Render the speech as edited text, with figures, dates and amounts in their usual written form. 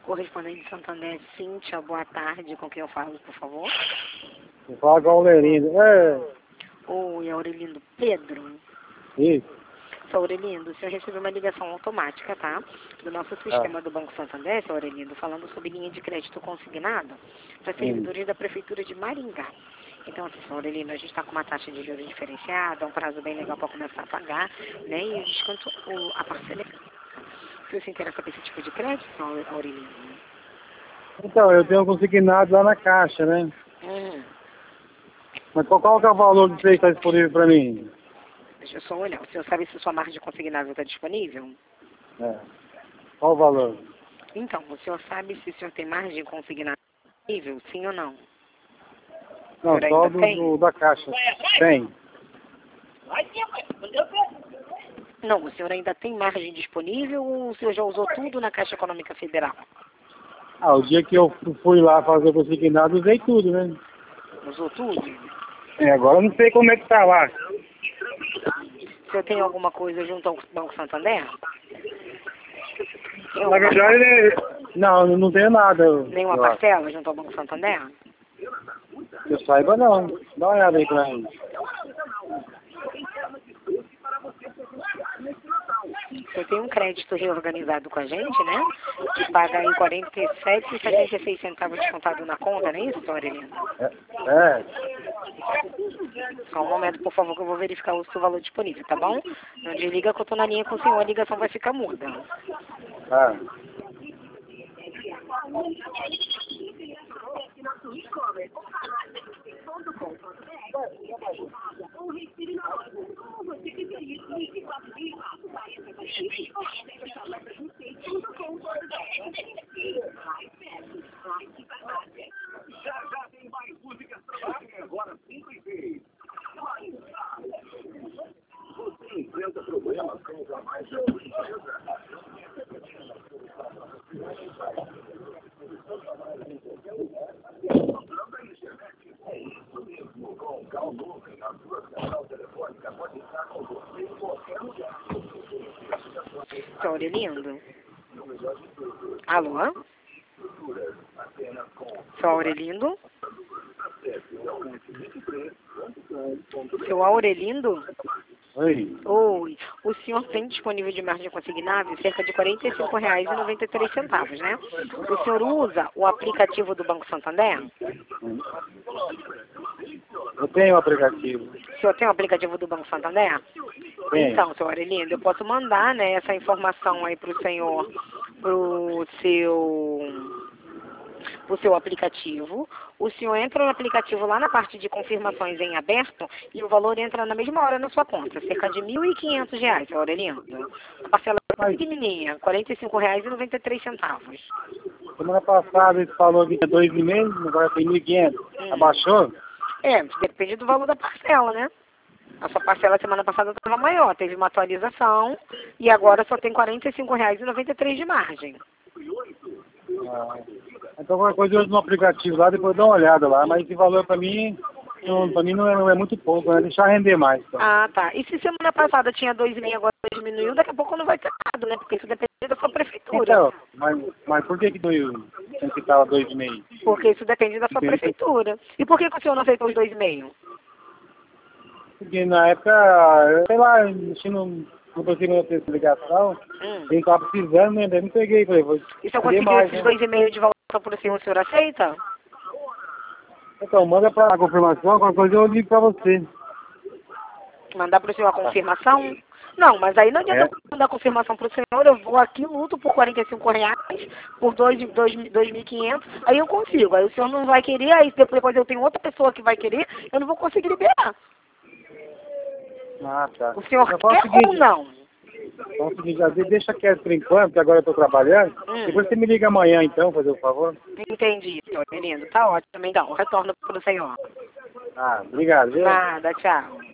Correspondente de Santander, Cíntia, boa tarde. Com quem eu falo, por favor? Eu falo com o Aurelindo. Oi, Aurelindo. Pedro. Isso. Sou Aurelindo. O senhor recebeu uma ligação automática, tá? Do nosso sistema do Banco Santander, seu Aurelindo, falando sobre linha de crédito consignado para servidores da Prefeitura de Maringá. Então, assim, senhor Aurelindo, a gente está com uma taxa de juros diferenciada, um prazo bem legal para começar a pagar, né? E o desconto, a parcela. Se você interessa por esse tipo de crédito, senhor Aurelindo? Então, eu tenho consignado lá na Caixa, né? Mas qual que é o valor que está disponível para mim? Deixa eu só olhar. O senhor sabe se sua margem consignável está disponível? Qual o valor? Então, o senhor sabe se o senhor tem margem consignável disponível, sim ou não? Não, só da Caixa. Tem. Não, o senhor ainda tem margem disponível ou o senhor já usou tudo na Caixa Econômica Federal? O dia que eu fui lá fazer o consignado, usei tudo, né? Usou tudo? Agora eu não sei como é que tá lá. O senhor tem alguma coisa junto ao Banco Santander? Na verdade, não tenho nada. Nenhuma parcela junto ao Banco Santander? Que eu saiba, não. Dá uma olhada aí pra mim. Você tem um crédito reorganizado com a gente, né? Que paga em 47,76 centavos descontado na conta, não é isso, Aurelindo? Só um momento, por favor, que eu vou verificar o seu valor disponível, tá bom? Não desliga que eu tô na linha com o senhor, a ligação vai ficar muda. Seu Aurelindo? Alô? Seu Aurelindo? Seu Aurelindo? Oi. Oi. O senhor tem disponível de margem consignável cerca de R$ 45,93, né? O senhor usa o aplicativo do Banco Santander? Eu tenho o aplicativo. O senhor tem o aplicativo do Banco Santander? Tem. Então, senhor Aurelindo, eu posso mandar, né, essa informação aí para o senhor, pro seu aplicativo. O senhor entra no aplicativo lá na parte de confirmações em aberto e o valor entra na mesma hora na sua conta, cerca de R$ 1.500, senhor Aurelindo. A parcela é pequenininha, R$ 45,93. Semana passada ele falou que tinha 2,5, agora tem 1.500. Abaixou? Depende do valor da parcela, né? A sua parcela semana passada estava maior, teve uma atualização e agora só tem R$ 45,93 de margem. Então qualquer coisa eu uso no aplicativo lá, depois eu dou uma olhada lá, mas esse valor pra mim não é muito pouco, né? Deixar render mais. Então. Tá. E se semana passada tinha 2,5 agora diminuiu, daqui a pouco não vai ter nada, né? Porque isso depende da sua prefeitura. Então, mas por que que estava 2,5? Porque isso depende da sua prefeitura. E por que o senhor não aceitou os 2,5? Porque na época, sei lá, mexendo não consegui manter essa ligação, quem estava precisando, né? Daí não peguei, falei, vou e se eu conseguir mais, esses né? 2,5 de volta por cima, o senhor aceita? Então, manda para a confirmação, qualquer coisa eu ligo para você. Mandar para o senhor a confirmação? Não, mas aí não adianta eu mandar a confirmação para o senhor, eu vou aqui, luto por R$ 45, por 2.500, aí eu consigo. Aí o senhor não vai querer, aí depois eu tenho outra pessoa que vai querer, eu não vou conseguir liberar. Tá. O senhor quer ou não? Então, o seguinte, deixa quieto por enquanto, porque agora eu estou trabalhando. Depois você me liga amanhã, então, fazer o favor. Entendi, senhor Menino. Tá ótimo, então. Retorno para o senhor. Obrigado, viu? Nada, tchau.